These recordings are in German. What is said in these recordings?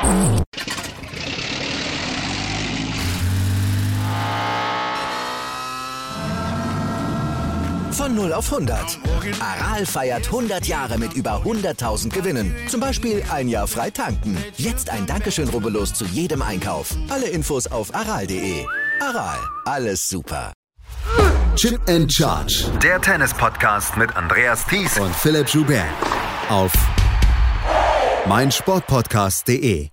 Von 0 auf 100. Aral feiert 100 Jahre mit über 100.000 Gewinnen. Zum Beispiel ein Jahr frei tanken. Jetzt ein Dankeschön, rubbellos zu jedem Einkauf. Alle Infos auf aral.de. Aral, alles super. Chip and Charge. Der Tennis-Podcast mit Andreas Thies und Philipp Joubert. Auf meinsportpodcast.de.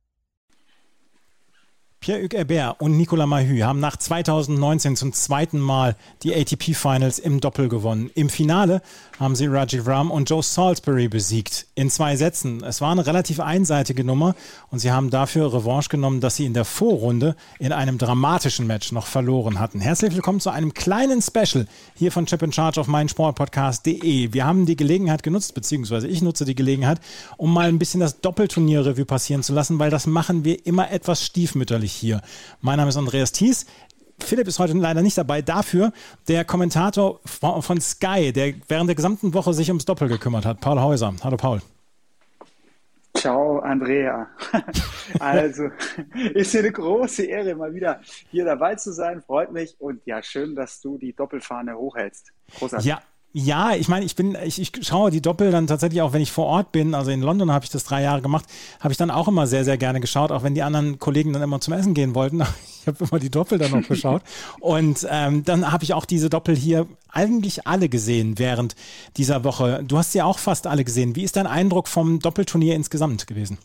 Pierre-Hugues Herbert und Nicolas Mahut haben nach 2019 zum zweiten Mal die ATP-Finals im Doppel gewonnen. Im Finale haben sie Rajiv Ram und Joe Salisbury besiegt. In 2 Sätzen. Es war eine relativ einseitige Nummer und sie haben dafür Revanche genommen, dass sie in der Vorrunde in einem dramatischen Match noch verloren hatten. Herzlich willkommen zu einem kleinen Special hier von Chip and Charge auf meinsportpodcast.de. Wir haben die Gelegenheit genutzt, beziehungsweise ich nutze die Gelegenheit, um mal ein bisschen das Doppelturnier-Revue passieren zu lassen, weil das machen wir immer etwas stiefmütterlich hier. Mein Name ist Andreas Thies. Philipp ist heute leider nicht dabei. Dafür der Kommentator von Sky, der während der gesamten Woche sich ums Doppel gekümmert hat. Paul Häuser. Hallo Paul. Ciao Andrea. Also ist hier eine große Ehre, mal wieder hier dabei zu sein. Freut mich und ja, schön, dass du die Doppelfahne hochhältst. Großartig. Ja, ich meine, ich schaue die Doppel dann tatsächlich auch, wenn ich vor Ort bin. Also in London habe ich das 3 Jahre gemacht, habe ich dann auch immer sehr, sehr gerne geschaut, auch wenn die anderen Kollegen dann immer zum Essen gehen wollten. Ich habe immer die Doppel dann noch geschaut. Und dann habe ich auch diese Doppel hier eigentlich alle gesehen während dieser Woche. Du hast sie auch fast alle gesehen. Wie ist dein Eindruck vom Doppelturnier insgesamt gewesen?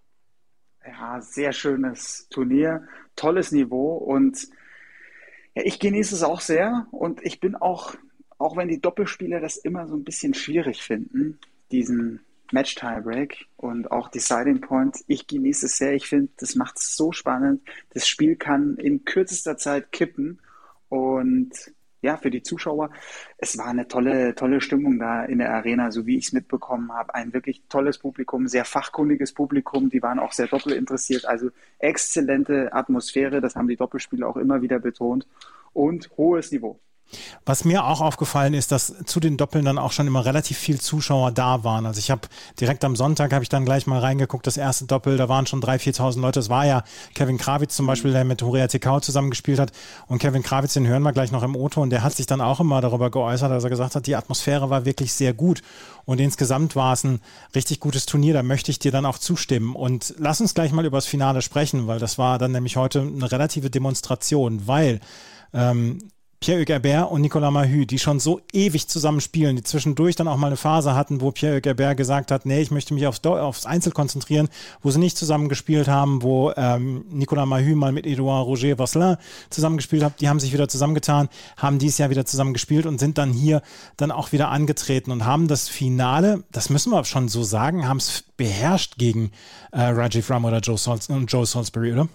Ja, sehr schönes Turnier, tolles Niveau und ja, ich genieße es auch sehr und ich bin auch wenn die Doppelspieler das immer so ein bisschen schwierig finden, diesen Match-Tiebreak und auch Deciding Point, ich genieße es sehr. Ich finde, das macht es so spannend. Das Spiel kann in kürzester Zeit kippen und ja, für die Zuschauer, es war eine tolle Stimmung da in der Arena, so wie ich es mitbekommen habe. Ein wirklich tolles Publikum, sehr fachkundiges Publikum, die waren auch sehr doppelinteressiert. Also exzellente Atmosphäre, das haben die Doppelspieler auch immer wieder betont und hohes Niveau. Was mir auch aufgefallen ist, dass zu den Doppeln dann auch schon immer relativ viel Zuschauer da waren. Also ich habe direkt am Sonntag habe ich dann gleich mal reingeguckt, das erste Doppel, da waren schon 3.000, 4.000 Leute. Das war ja Kevin Krawitz zum Beispiel, der mit Horia Tecau zusammengespielt hat. Und Kevin Krawitz, den hören wir gleich noch im O-Ton, und der hat sich dann auch immer darüber geäußert, dass er gesagt hat, die Atmosphäre war wirklich sehr gut. Und insgesamt war es ein richtig gutes Turnier, da möchte ich dir dann auch zustimmen. Und lass uns gleich mal über das Finale sprechen, weil das war dann nämlich heute eine relative Demonstration, weil Pierre-Hugues Herbert und Nicolas Mahut, die schon so ewig zusammen spielen, die zwischendurch dann auch mal eine Phase hatten, wo Pierre-Hugues Herbert gesagt hat, nee, ich möchte mich aufs Einzel konzentrieren, wo sie nicht zusammen gespielt haben, wo Nicolas Mahut mal mit Edouard Roger Vasselin zusammengespielt hat, die haben sich wieder zusammengetan, haben dieses Jahr wieder zusammen gespielt und sind dann hier dann auch wieder angetreten und haben das Finale, das müssen wir schon so sagen, haben es beherrscht gegen Rajiv Ram oder Joe Salisbury, oder?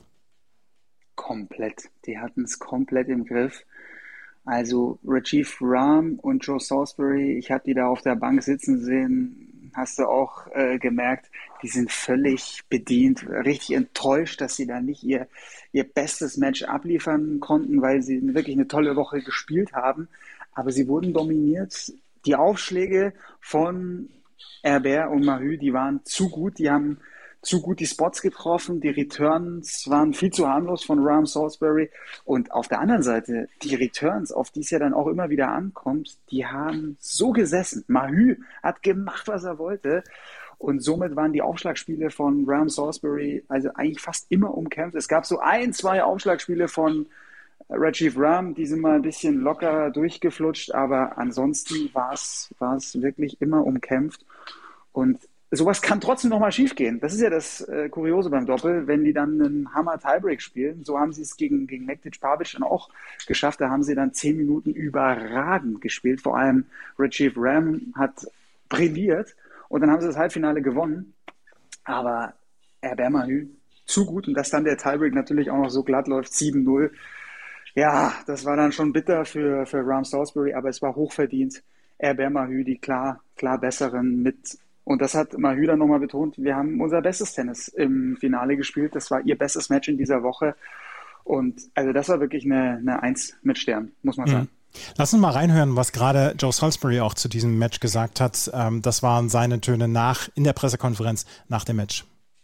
Komplett. Die hatten es komplett im Griff. Also Rajiv Ram und Joe Salisbury, ich habe die da auf der Bank sitzen sehen, hast du auch gemerkt, die sind völlig bedient, richtig enttäuscht, dass sie da nicht ihr bestes Match abliefern konnten, weil sie wirklich eine tolle Woche gespielt haben. Aber sie wurden dominiert. Die Aufschläge von Herbert und Mahut, die waren zu gut, die haben zu gut die Spots getroffen, die Returns waren viel zu harmlos von Ram Salisbury und auf der anderen Seite, die Returns, auf die es ja dann auch immer wieder ankommt, die haben so gesessen. Mahut hat gemacht, was er wollte und somit waren die Aufschlagspiele von Ram Salisbury also eigentlich fast immer umkämpft. Es gab so 2 Aufschlagspiele von Rajiv Ram, die sind mal ein bisschen locker durchgeflutscht, aber ansonsten war es wirklich immer umkämpft und sowas kann trotzdem nochmal schief gehen. Das ist ja das Kuriose beim Doppel, wenn die dann einen Hammer-Tiebreak spielen. So haben sie es gegen Mektic Pavic dann auch geschafft. Da haben sie dann 10 Minuten überragend gespielt. Vor allem Rajiv Ram hat brilliert und dann haben sie das Halbfinale gewonnen. Aber Herbert Mahut zu gut und dass dann der Tiebreak natürlich auch noch so glatt läuft, 7-0. Ja, das war dann schon bitter für Ram Salisbury, aber es war hochverdient. Herbert Mahut, die klar besseren mit. Und das hat Mahut dann nochmal betont, wir haben unser bestes Tennis im Finale gespielt. Das war ihr bestes Match in dieser Woche. Und also das war wirklich eine 1 mit Stern, muss man sagen. Lass uns mal reinhören, was gerade Joe Salisbury auch zu diesem Match gesagt hat. Das waren seine Töne in der Pressekonferenz nach dem Match.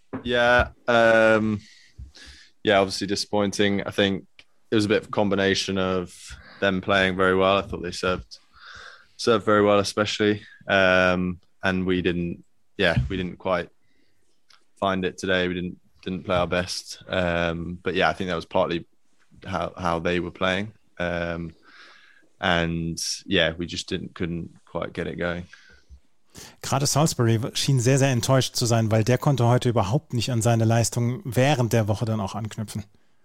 Yeah, yeah, obviously disappointing. I think it was a bit of a combination of them playing very well. I thought they served very well, especially, and we didn't quite find it today. We didn't play our best. But yeah, I think that was partly how they were playing, and yeah, we just couldn't quite get it going. Gerade Salisbury schien sehr, sehr enttäuscht zu sein, weil der konnte heute überhaupt nicht an seine Leistung während der Woche dann auch anknüpfen.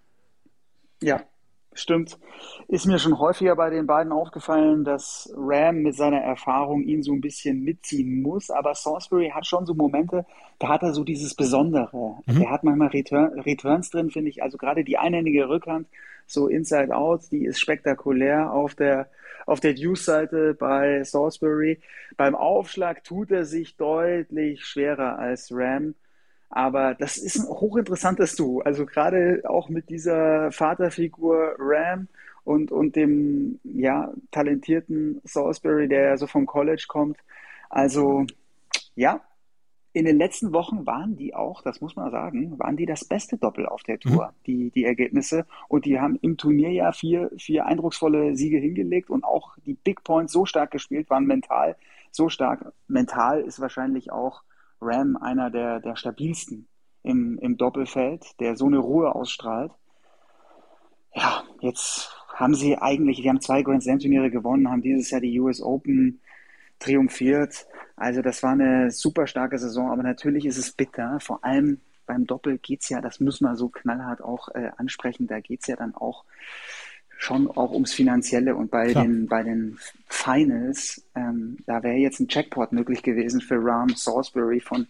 Ja, stimmt. Ist mir schon häufiger bei den beiden aufgefallen, dass Ram mit seiner Erfahrung ihn so ein bisschen mitziehen muss. Aber Salisbury hat schon so Momente, da hat er so dieses Besondere. Der hat manchmal Returns drin, finde ich. Also gerade die einhändige Rückhand, so Inside Out, die ist spektakulär auf der Deuce-Seite bei Salisbury. Beim Aufschlag tut er sich deutlich schwerer als Ram. Aber das ist ein hochinteressantes Duo. Also gerade auch mit dieser Vaterfigur Ram und dem talentierten Salisbury, der ja so vom College kommt. Also ja, in den letzten Wochen waren die auch, das muss man sagen, waren die das beste Doppel auf der Tour, die Ergebnisse. Und die haben im Turnier ja vier eindrucksvolle Siege hingelegt und auch die Big Points so stark gespielt, waren mental so stark. Mental ist wahrscheinlich auch Ram einer der stabilsten im Doppelfeld, der so eine Ruhe ausstrahlt. Ja, jetzt haben die haben 2 Grand Slam Turniere gewonnen, haben dieses Jahr die US Open triumphiert. Also das war eine super starke Saison, aber natürlich ist es bitter. Vor allem beim Doppel geht's ja, das müssen wir so knallhart auch ansprechen, da geht's ja dann auch schon auch ums Finanzielle und bei den Finals, da wäre jetzt ein Jackpot möglich gewesen für Rahm Salisbury von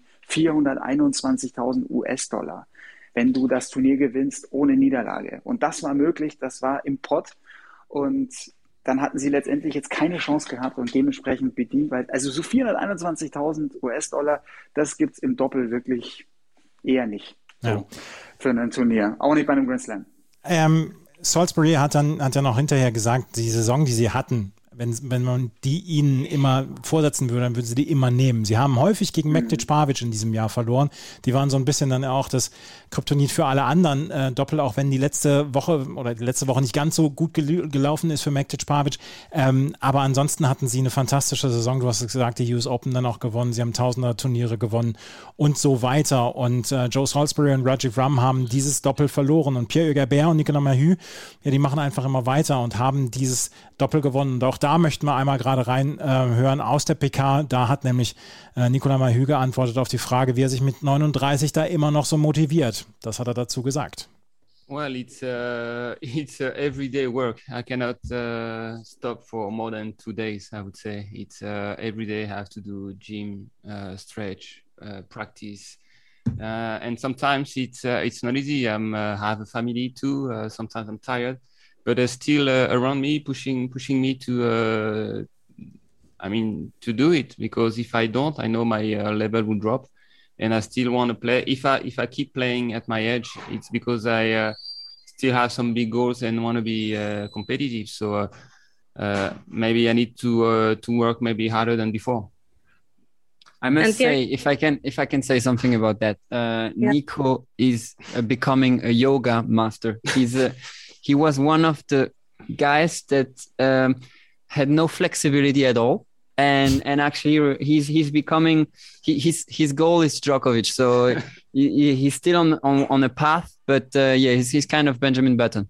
421.000 US-Dollar, wenn du das Turnier gewinnst ohne Niederlage. Und das war möglich, das war im Pot und dann hatten sie letztendlich jetzt keine Chance gehabt und dementsprechend bedient, weil also so 421.000 US-Dollar, das gibt's im Doppel wirklich eher nicht so für ein Turnier, auch nicht bei einem Grand Slam. Salisbury hat ja noch hinterher gesagt, die Saison, die sie hatten, wenn man die ihnen immer vorsetzen würde, dann würden sie die immer nehmen. Sie haben häufig gegen Mektic Pavic in diesem Jahr verloren. Die waren so ein bisschen dann auch das Kryptonit für alle anderen Doppel, auch wenn die letzte Woche nicht ganz so gut gelaufen ist für Mektic Pavic. Aber ansonsten hatten sie eine fantastische Saison. Du hast gesagt, die US Open dann auch gewonnen. Sie haben Tausender-Turniere gewonnen und so weiter. Und Joe Salisbury und Rajiv Ram haben dieses Doppel verloren. Und Pierre Hugerbert und Nicolas Mahut, die machen einfach immer weiter und haben dieses Doppel gewonnen. Und auch da möchten wir einmal gerade rein hören aus der PK. Da hat nämlich Nicolas Mahut geantwortet auf die Frage, wie er sich mit 39 da immer noch so motiviert. Das hat er dazu gesagt. Well, it's everyday work. I cannot stop for more than 2 days, I would say. It's every day I have to do gym, stretch, practice. And sometimes it's not easy. I have a family too. Sometimes I'm tired. But still around me, pushing me to do it, because if I don't, I know my level will drop, and I still want to play. If I keep playing at my age, it's because I still have some big goals and want to be competitive. So maybe I need to work maybe harder than before. I must say, if I can say something about that, Nico is becoming a yoga master. He was one of the guys that had no flexibility at all, and actually he's becoming his goal is Djokovic, so he's still on a path, but he's kind of Benjamin Button.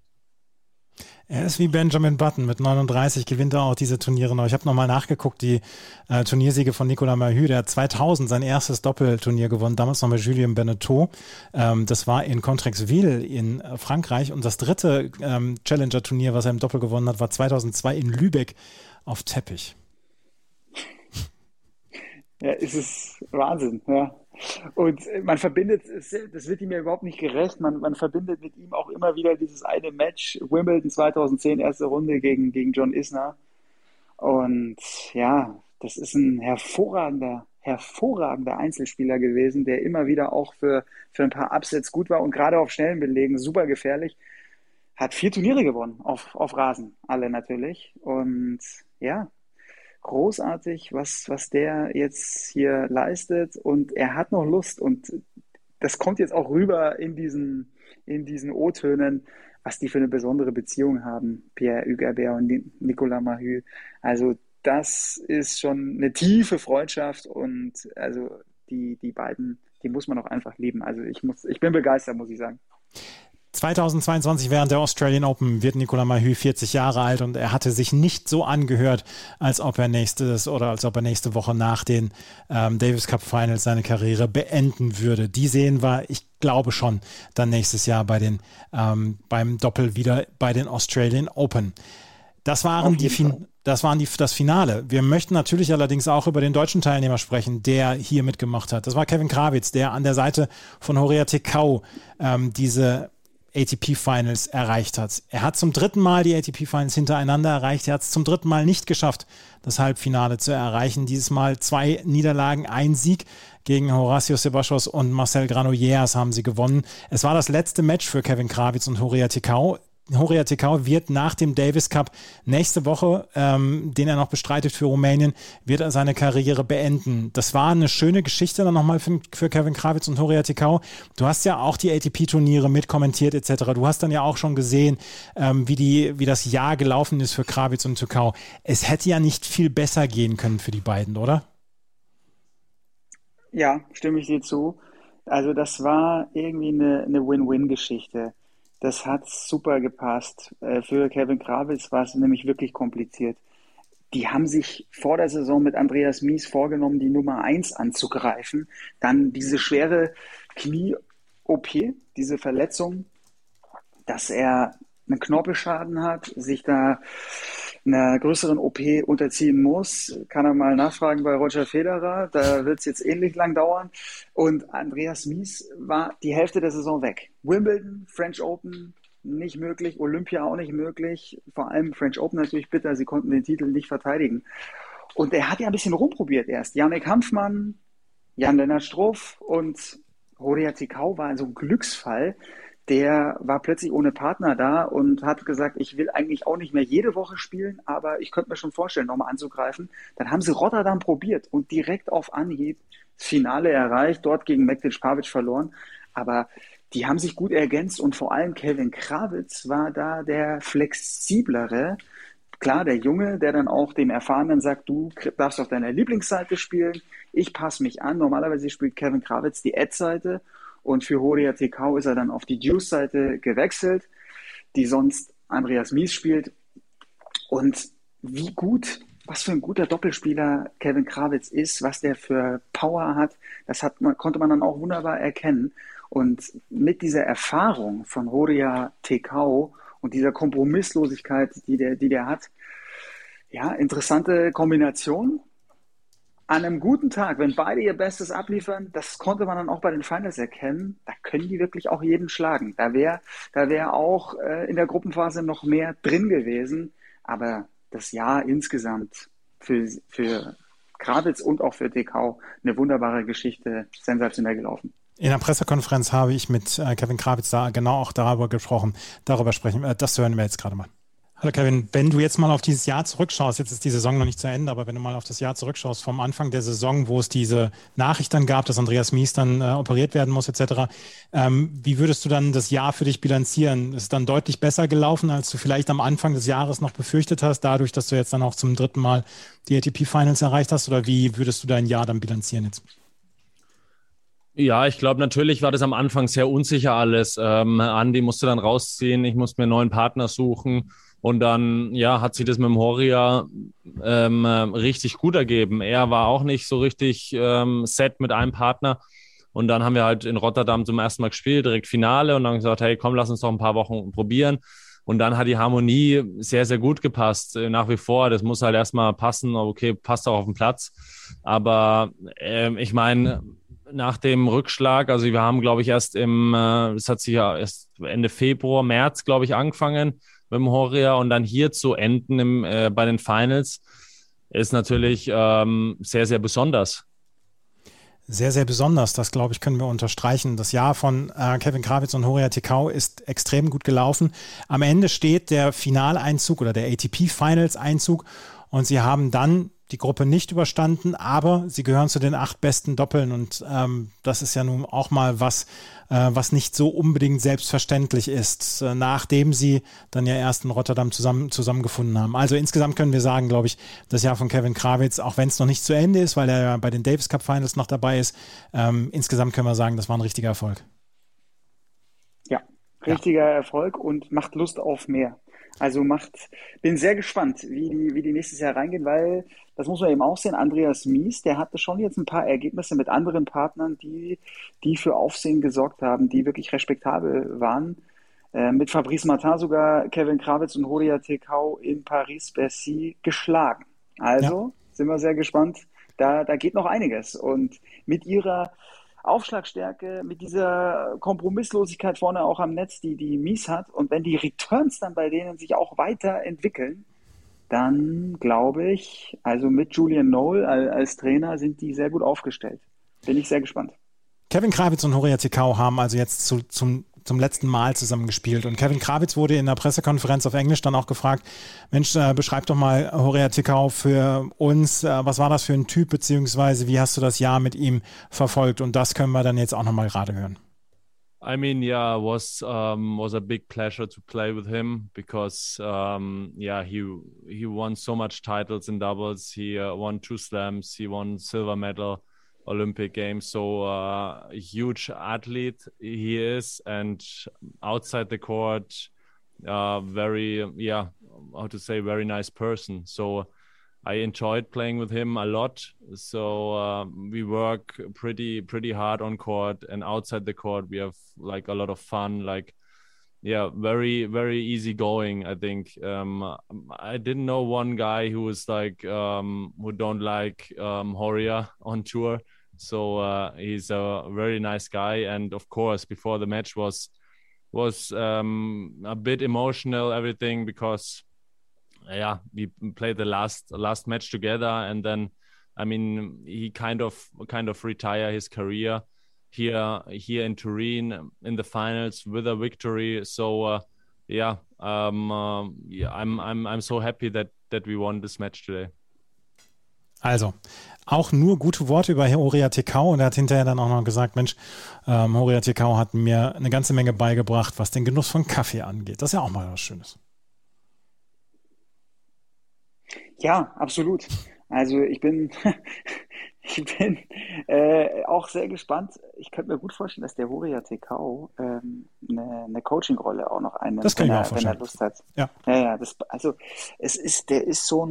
Er ist wie Benjamin Button, mit 39 gewinnt er auch diese Turniere noch. Ich habe nochmal nachgeguckt, die Turniersiege von Nicolas Mahut. Der hat 2000 sein erstes Doppelturnier gewonnen, damals noch mit Julien Benneteau. Das war in Contrexeville in Frankreich. Und das dritte Challenger-Turnier, was er im Doppel gewonnen hat, war 2002 in Lübeck auf Teppich. Ja, es ist Wahnsinn, ja. Und man verbindet, das wird ihm ja überhaupt nicht gerecht, man verbindet mit ihm auch immer wieder dieses eine Match, Wimbledon 2010, erste Runde gegen John Isner. Und ja, das ist ein hervorragender Einzelspieler gewesen, der immer wieder auch für ein paar Upsets gut war und gerade auf schnellen Belegen super gefährlich. Hat 4 Turniere gewonnen, auf Rasen, alle natürlich. Und ja, großartig, was der jetzt hier leistet, und er hat noch Lust, und das kommt jetzt auch rüber in diesen O-Tönen, was die für eine besondere Beziehung haben, Pierre-Hugues Herbert und Nicolas Mahut. Also das ist schon eine tiefe Freundschaft und also die beiden, die muss man auch einfach lieben. Also ich bin begeistert, muss ich sagen. 2022 während der Australian Open wird Nicolas Mahut 40 Jahre alt und er hatte sich nicht so angehört, als ob er nächste Woche nach den Davis Cup Finals seine Karriere beenden würde. Die sehen wir, ich glaube schon, dann nächstes Jahr beim Doppel wieder bei den Australian Open. Das das Finale. Wir möchten natürlich allerdings auch über den deutschen Teilnehmer sprechen, der hier mitgemacht hat. Das war Kevin Krawitz, der an der Seite von Horia Tecau diese ATP Finals erreicht hat. Er hat zum 3. Mal die ATP Finals hintereinander erreicht. Er hat es zum 3. Mal nicht geschafft, das Halbfinale zu erreichen. Dieses Mal 2 Niederlagen, 1 Sieg. Gegen Horacio Zeballos und Marcel Granollers haben sie gewonnen. Es war das letzte Match für Kevin Krawitz und Horia Tecau. Horia Tecau wird nach dem Davis Cup nächste Woche, den er noch bestreitet für Rumänien, wird er seine Karriere beenden. Das war eine schöne Geschichte dann nochmal für Kevin Krawitz und Horia Tecau. Du hast ja auch die ATP-Turniere mitkommentiert etc. Du hast dann ja auch schon gesehen, wie das Jahr gelaufen ist für Krawitz und Tecau. Es hätte ja nicht viel besser gehen können für die beiden, oder? Ja, stimme ich dir zu. Also das war irgendwie eine Win-Win-Geschichte. Das hat super gepasst. Für Kevin Krawitz war es nämlich wirklich kompliziert. Die haben sich vor der Saison mit Andreas Mies vorgenommen, die Nummer 1 anzugreifen. Dann diese schwere Knie-OP, diese Verletzung, dass er einen Knorpelschaden hat, sich da einer größeren OP unterziehen muss, kann er mal nachfragen bei Roger Federer. Da wird es jetzt ähnlich lang dauern. Und Andreas Mies war die Hälfte der Saison weg. Wimbledon, French Open nicht möglich, Olympia auch nicht möglich. Vor allem French Open natürlich bitter, sie konnten den Titel nicht verteidigen. Und er hat ja ein bisschen rumprobiert erst. Jannik Hanfmann, Jan-Lennart Struff und Horia Tecau war also ein Glücksfall. Der war plötzlich ohne Partner da und hat gesagt, ich will eigentlich auch nicht mehr jede Woche spielen, aber ich könnte mir schon vorstellen, nochmal anzugreifen. Dann haben sie Rotterdam probiert und direkt auf Anhieb das Finale erreicht, dort gegen Mektic Pavic verloren. Aber die haben sich gut ergänzt und vor allem Kevin Krawitz war da der flexiblere. Klar, der Junge, der dann auch dem Erfahrenen sagt, du darfst auf deiner Lieblingsseite spielen, ich passe mich an. Normalerweise spielt Kevin Krawitz die Ad-Seite. Und für Horia Tecau ist er dann auf die Deuce-Seite gewechselt, die sonst Andreas Mies spielt. Und was für ein guter Doppelspieler Kevin Krawitz ist, was der für Power hat, konnte man dann auch wunderbar erkennen. Und mit dieser Erfahrung von Horia Tecau und dieser Kompromisslosigkeit, die der hat, ja, interessante Kombination. An einem guten Tag, wenn beide ihr Bestes abliefern, das konnte man dann auch bei den Finals erkennen, da können die wirklich auch jeden schlagen. Da wär auch in der Gruppenphase noch mehr drin gewesen. Aber das Jahr insgesamt für Krawitz und auch für Tecau eine wunderbare Geschichte, sensationell gelaufen. In der Pressekonferenz habe ich mit Kevin Krawitz da genau auch darüber gesprochen. Das hören wir jetzt gerade mal. Hallo Kevin, wenn du jetzt mal auf dieses Jahr zurückschaust, jetzt ist die Saison noch nicht zu Ende, aber wenn du mal auf das Jahr zurückschaust, vom Anfang der Saison, wo es diese Nachricht dann gab, dass Andreas Mies dann operiert werden muss etc., wie würdest du dann das Jahr für dich bilanzieren? Ist es dann deutlich besser gelaufen, als du vielleicht am Anfang des Jahres noch befürchtet hast, dadurch, dass du jetzt dann auch zum 3. Mal die ATP-Finals erreicht hast, oder wie würdest du dein Jahr dann bilanzieren jetzt? Ja, ich glaube, natürlich war das am Anfang sehr unsicher alles. Andi musste dann rausziehen, ich musste mir einen neuen Partner suchen. Und dann, ja, hat sich das mit dem Horia richtig gut ergeben. Er war auch nicht so richtig set mit einem Partner. Und dann haben wir halt in Rotterdam zum ersten Mal gespielt, direkt Finale. Und dann gesagt, hey, komm, lass uns doch ein paar Wochen probieren. Und dann hat die Harmonie sehr, sehr gut gepasst. Nach wie vor, das muss halt erstmal passen. Okay, passt auch auf den Platz. Aber ich meine, nach dem Rückschlag, also wir haben, glaube ich, es hat sich ja erst Ende Februar, März, glaube ich, angefangen mit dem Horia, und dann hier zu enden bei den Finals ist natürlich sehr, sehr besonders. Sehr, sehr besonders, das glaube ich, können wir unterstreichen. Das Jahr von Kevin Krawitz und Horia Tecau ist extrem gut gelaufen. Am Ende steht der Finaleinzug oder der ATP-Finals-Einzug und sie haben dann die Gruppe nicht überstanden, aber sie gehören zu den 8 besten Doppeln und das ist ja nun auch mal was nicht so unbedingt selbstverständlich ist, nachdem sie dann ja erst in Rotterdam zusammengefunden haben. Also insgesamt können wir sagen, glaube ich, das Jahr von Kevin Krawitz, auch wenn es noch nicht zu Ende ist, weil er ja bei den Davis Cup Finals noch dabei ist, insgesamt können wir sagen, das war ein richtiger Erfolg. Ja, richtiger Erfolg und macht Lust auf mehr. Also bin sehr gespannt, wie die nächstes Jahr reingehen, weil, das muss man eben auch sehen, Andreas Mies, der hatte schon jetzt ein paar Ergebnisse mit anderen Partnern, die für Aufsehen gesorgt haben, die wirklich respektabel waren. Mit Fabrice Martin sogar Kevin Krawitz und Horia Tecau in Paris-Bercy geschlagen. Also sind wir sehr gespannt. Da geht noch einiges. Und mit ihrer Aufschlagstärke, mit dieser Kompromisslosigkeit vorne auch am Netz, die Mies hat, und wenn die Returns dann bei denen sich auch weiterentwickeln, dann glaube ich, also mit Julian Noel als Trainer sind die sehr gut aufgestellt. Bin ich sehr gespannt. Kevin Krawitz und Horia Tecau haben also jetzt zum letzten Mal zusammengespielt. Und Kevin Krawitz wurde in der Pressekonferenz auf Englisch dann auch gefragt, Mensch, beschreib doch mal Horia Tecau für uns. Was war das für ein Typ, beziehungsweise wie hast du das Jahr mit ihm verfolgt? Und das können wir dann jetzt auch nochmal gerade hören. I mean, yeah, it was a big pleasure to play with him because, he won so much titles in doubles. He won 2 slams. He won silver medal. Olympic Games, so a huge athlete he is, and outside the court, very nice person. So I enjoyed playing with him a lot. So we work pretty hard on court, and outside the court we have like a lot of fun. Very, very easy going. I think I didn't know one guy who was like who don't like Horia on tour. So he's a very nice guy, and of course before the match was a bit emotional, everything, because we played the last match together, and then I mean he kind of retire his career here in Turin in the finals with a victory. So I'm so happy that we won this match today. Also, auch nur gute Worte über Horia Tecau, und er hat hinterher dann auch noch gesagt, Mensch, Horia Tecau hat mir eine ganze Menge beigebracht, was den Genuss von Kaffee angeht. Das ist ja auch mal was Schönes. Ja, absolut. Also ich bin auch sehr gespannt. Ich könnte mir gut vorstellen, dass der Horia Tecau eine Coaching-Rolle auch noch einnimmt, das kann ich mir auch vorstellen, wenn er Lust hat. Ja. Der ist so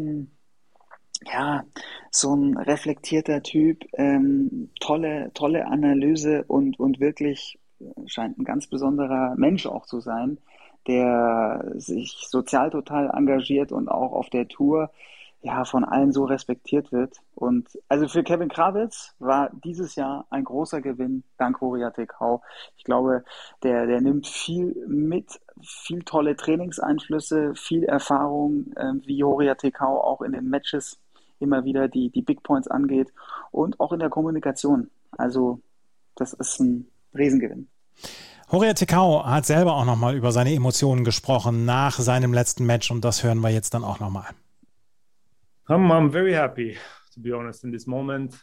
ein reflektierter Typ, tolle Analyse und wirklich scheint ein ganz besonderer Mensch auch zu sein, der sich sozial total engagiert und auch auf der Tour von allen so respektiert wird. Und also für Kevin Krawitz war dieses Jahr ein großer Gewinn dank Horia Tecau. Ich glaube, der nimmt viel mit, viel tolle Trainingseinflüsse, viel Erfahrung, wie Horia Tecau auch in den Matches immer wieder die Big Points angeht und auch in der Kommunikation. Also das ist ein Riesengewinn. Horia Tecau hat selber auch nochmal über seine Emotionen gesprochen nach seinem letzten Match, und das hören wir jetzt dann auch nochmal. I'm very happy, to be honest, in this moment.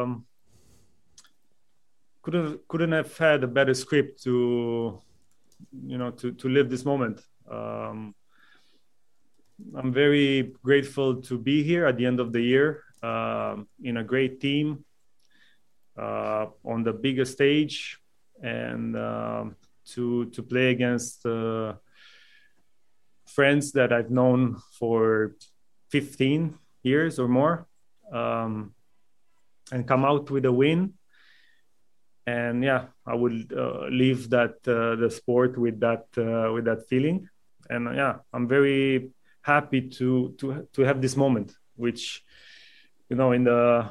Couldn't have had a better script to live this moment. I'm very grateful to be here at the end of the year in a great team on the biggest stage, and to play against friends that I've known for 15 years or more, and come out with a win. And I would leave the sport with that feeling. And I'm very happy to have this moment, which in the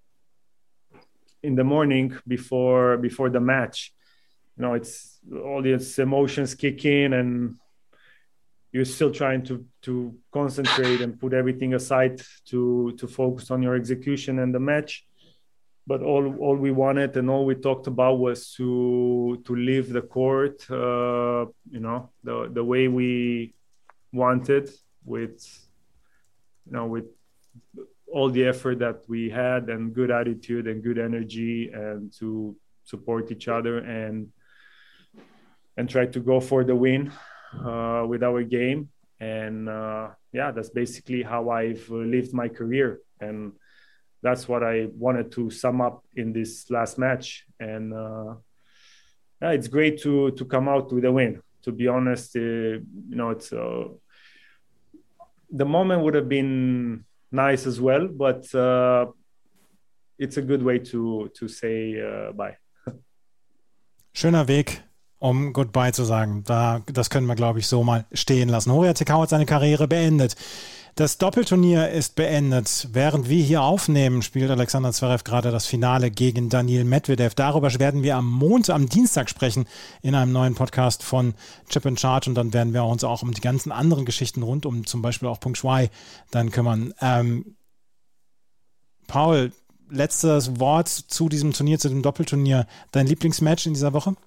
morning before the match, it's all these emotions kick in, and you're still trying to concentrate and put everything aside to focus on your execution and the match. But all we wanted and all we talked about was to leave the court, the way we wanted, with all the effort that we had and good attitude and good energy and to support each other and try to go for the win with our game. And that's basically how I've lived my career. And that's what I wanted to sum up in this last match. And it's great to come out with a win. To be honest, it's the moment would have been nice as well, but it's a good way to say bye. Schöner Weg, um Goodbye zu sagen. Das können wir, glaube ich, so mal stehen lassen. Horia Tecau hat seine Karriere beendet. Das Doppelturnier ist beendet. Während wir hier aufnehmen, spielt Alexander Zverev gerade das Finale gegen Daniil Medvedev. Darüber werden wir am Dienstag sprechen in einem neuen Podcast von Chip and Charge und dann werden wir uns auch um die ganzen anderen Geschichten rund um zum Beispiel auch Peng Shuai dann kümmern. Paul, letztes Wort zu diesem Turnier, zu dem Doppelturnier. Dein Lieblingsmatch in dieser Woche?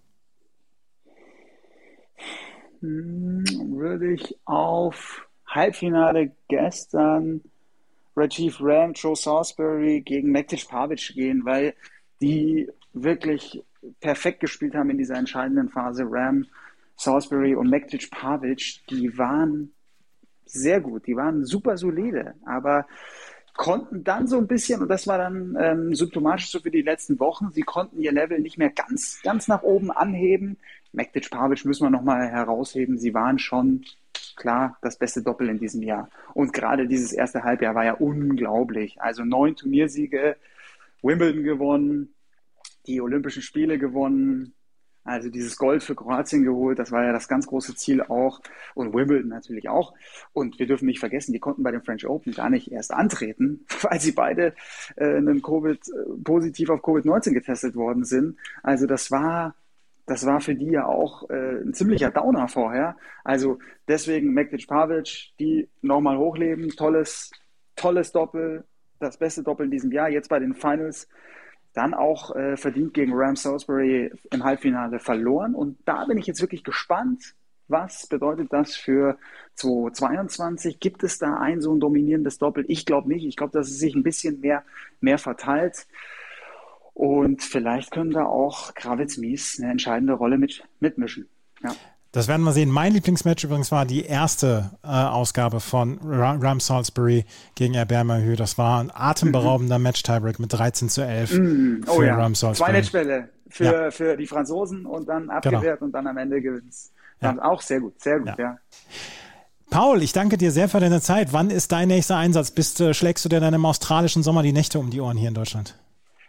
Würde ich auf Halbfinale gestern Rajiv Ram, Joe Salisbury gegen Mektic Pavic gehen, weil die wirklich perfekt gespielt haben in dieser entscheidenden Phase. Ram, Salisbury und Mektic Pavic, die waren sehr gut, die waren super solide, aber konnten dann so ein bisschen, und das war dann symptomatisch so für die letzten Wochen, sie konnten ihr Level nicht mehr ganz nach oben anheben. Mektic Pavic müssen wir nochmal herausheben, sie waren schon klar das beste Doppel in diesem Jahr. Und gerade dieses erste Halbjahr war ja unglaublich. Also 9 Turniersiege, Wimbledon gewonnen, die Olympischen Spiele gewonnen, also dieses Gold für Kroatien geholt, das war ja das ganz große Ziel auch. Und Wimbledon natürlich auch. Und wir dürfen nicht vergessen, die konnten bei dem French Open gar nicht erst antreten, weil sie beide positiv auf Covid-19 getestet worden sind. Also das war für die ja auch ein ziemlicher Downer vorher. Also deswegen Mektic Pavic, die nochmal hochleben, tolles Doppel, das beste Doppel in diesem Jahr, jetzt bei den Finals, dann auch verdient gegen Ram Salisbury im Halbfinale verloren. Und da bin ich jetzt wirklich gespannt, was bedeutet das für 2022? Gibt es da so ein dominierendes Doppel? Ich glaube nicht. Ich glaube, dass es sich ein bisschen mehr verteilt. Und vielleicht können da auch Kravitz-Mies eine entscheidende Rolle mitmischen. Ja. Das werden wir sehen. Mein Lieblingsmatch übrigens war die erste Ausgabe von Ram Salisbury gegen Erbärmerhö. Das war ein atemberaubender Match-Tiebreak mit 13-11 für Ram Salisbury. 2 Matchbälle für die Franzosen und dann abgewehrt und dann am Ende gewinnt. Ja. Auch sehr gut, ja. Paul, ich danke dir sehr für deine Zeit. Wann ist dein nächster Einsatz? Schlägst du dir dann im australischen Sommer die Nächte um die Ohren hier in Deutschland?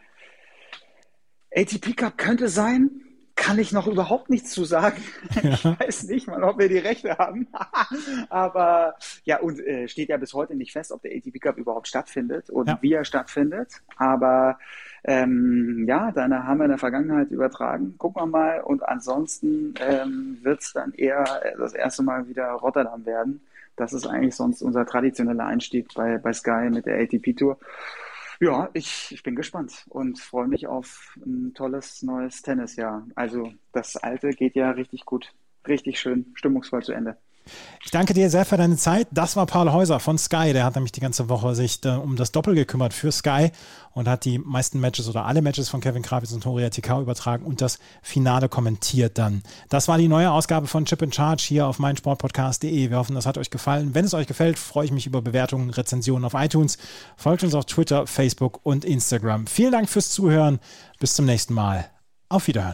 ATP Cup könnte sein, kann ich noch überhaupt nichts zu sagen. Ja. Ich weiß nicht mal, ob wir die Rechte haben. Aber ja, und steht ja bis heute nicht fest, ob der ATP Cup überhaupt stattfindet und wie er stattfindet. Aber dann haben wir in der Vergangenheit übertragen. Gucken wir mal. Und ansonsten wird es dann eher das erste Mal wieder Rotterdam werden. Das ist eigentlich sonst unser traditioneller Einstieg bei Sky mit der ATP Tour. Ja, ich bin gespannt und freue mich auf ein tolles neues Tennisjahr. Also das alte geht ja richtig gut, richtig schön, stimmungsvoll zu Ende. Ich danke dir sehr für deine Zeit. Das war Paul Häuser von Sky. Der hat nämlich die ganze Woche sich um das Doppel gekümmert für Sky und hat die meisten Matches oder alle Matches von Kevin Krawitz und Horia Tecau übertragen und das Finale kommentiert dann. Das war die neue Ausgabe von Chip and Charge hier auf meinsportpodcast.de. Wir hoffen, das hat euch gefallen. Wenn es euch gefällt, freue ich mich über Bewertungen, Rezensionen auf iTunes. Folgt uns auf Twitter, Facebook und Instagram. Vielen Dank fürs Zuhören. Bis zum nächsten Mal. Auf Wiederhören.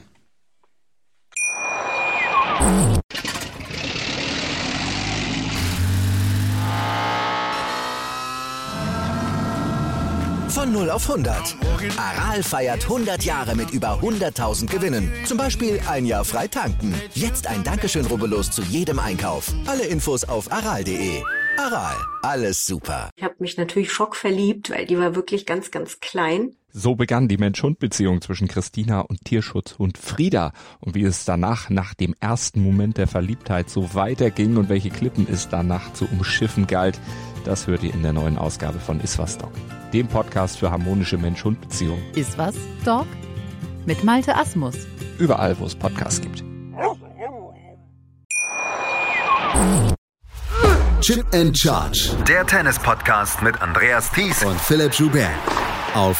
Von 0 auf 100. Aral feiert 100 Jahre mit über 100.000 Gewinnen. Zum Beispiel ein Jahr frei tanken. Jetzt ein Dankeschön, rubbellos zu jedem Einkauf. Alle Infos auf aral.de. Aral, alles super. Ich habe mich natürlich schockverliebt, weil die war wirklich ganz, ganz klein. So begann die Mensch-Hund-Beziehung zwischen Christina und Tierschutzhund Frieda. Und wie es danach, nach dem ersten Moment der Verliebtheit, so weiterging und welche Klippen es danach zu umschiffen galt, das hört ihr in der neuen Ausgabe von Iswas Dog, dem Podcast für harmonische Mensch-Hund-Beziehungen. Iswas Dog mit Malte Asmus. Überall, wo es Podcasts gibt. Chip and Charge. Der Tennis-Podcast mit Andreas Thies und Philipp Joubert. Auf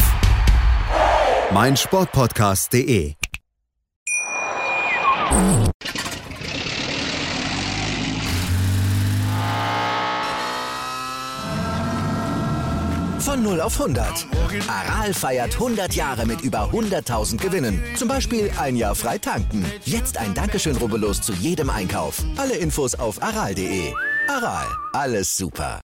meinsportpodcast.de. Von 0 auf 100. Aral feiert 100 Jahre mit über 100.000 Gewinnen. Zum Beispiel ein Jahr frei tanken. Jetzt ein Dankeschön, rubbellos zu jedem Einkauf. Alle Infos auf aral.de. Aral, alles super.